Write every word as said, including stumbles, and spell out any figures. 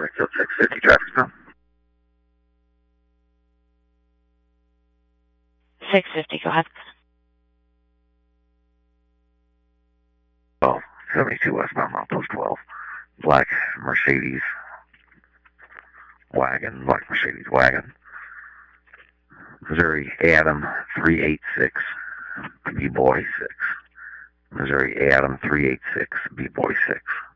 Springfield six fifty, traffic stop. six fifty, go ahead. Oh, seventy-two westbound, Milepost twelve. Black Mercedes wagon, black Mercedes wagon. Missouri Adam three eight six, B-Boy six. Missouri Adam three eight six, B-Boy six.